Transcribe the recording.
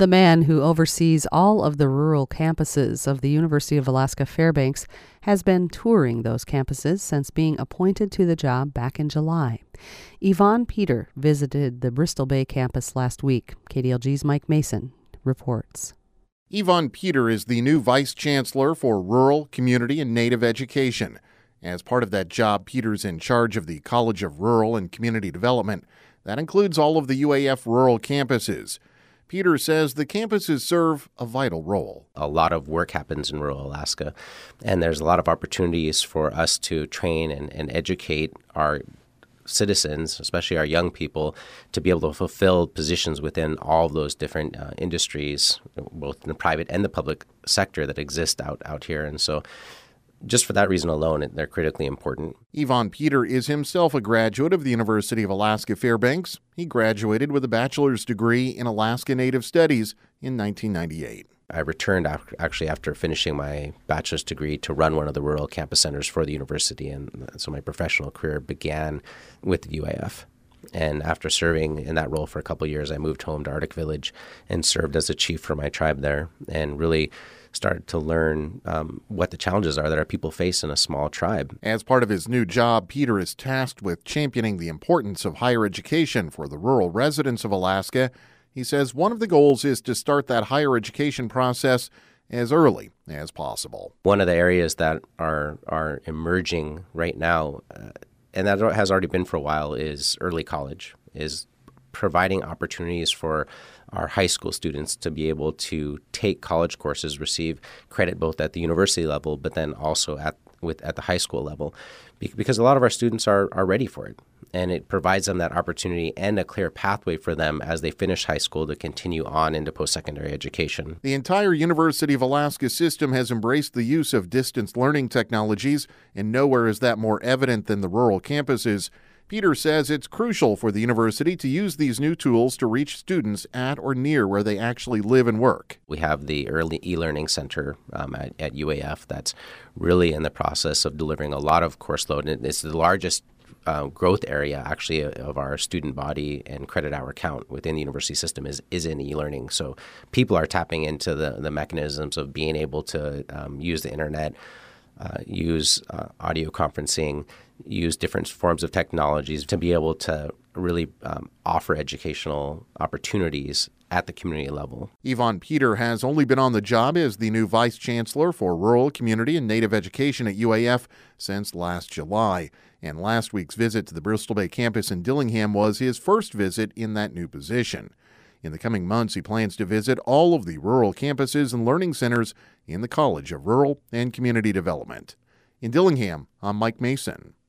The man who oversees all of the rural campuses of the University of Alaska Fairbanks has been touring those campuses since being appointed to the job back in July. Yvonne Peter visited the Bristol Bay campus last week. KDLG's Mike Mason reports. Yvonne Peter is the new Vice Chancellor for Rural, Community, and Native Education. As part of that job, Peter's in charge of the College of Rural and Community Development. That includes all of the UAF rural campuses. Peter says the campuses serve a vital role. A lot of work happens in rural Alaska, and there's a lot of opportunities for us to train and educate our citizens, especially our young people, to be able to fulfill positions within all of those different industries, both in the private and the public sector that exist out here. And so just for that reason alone, they're critically important. Yvonne Peter is himself a graduate of the University of Alaska Fairbanks. He graduated with a bachelor's degree in Alaska Native Studies in 1998. I returned after finishing my bachelor's degree to run one of the rural campus centers for the university, and so my professional career began with the UAF. And after serving in that role for a couple of years, I moved home to Arctic Village and served as a chief for my tribe there, and really started to learn what the challenges are that our people face in a small tribe. As part of his new job, Peter is tasked with championing the importance of higher education for the rural residents of Alaska. He says one of the goals is to start that higher education process as early as possible. One of the areas that are emerging right now, and that has already been for a while, is early college, is providing opportunities for our high school students to be able to take college courses, receive credit both at the university level, but then also at the high school level, because a lot of our students are ready for it. And it provides them that opportunity and a clear pathway for them as they finish high school to continue on into post-secondary education. The entire University of Alaska system has embraced the use of distance learning technologies, and nowhere is that more evident than the rural campuses. Peter says it's crucial for the university to use these new tools to reach students at or near where they actually live and work. We have the Early E-Learning Center at UAF that's really in the process of delivering a lot of course load. And it's the largest growth area, actually, of our student body and credit hour count within the university system is in e-learning. So people are tapping into the mechanisms of being able to use the internet, use audio conferencing, use different forms of technologies to be able to really offer educational opportunities at the community level. Yvonne Peter has only been on the job as the new Vice Chancellor for Rural, Community, and Native Education at UAF since last July. And last week's visit to the Bristol Bay campus in Dillingham was his first visit in that new position. In the coming months, he plans to visit all of the rural campuses and learning centers in the College of Rural and Community Development. In Dillingham, I'm Mike Mason.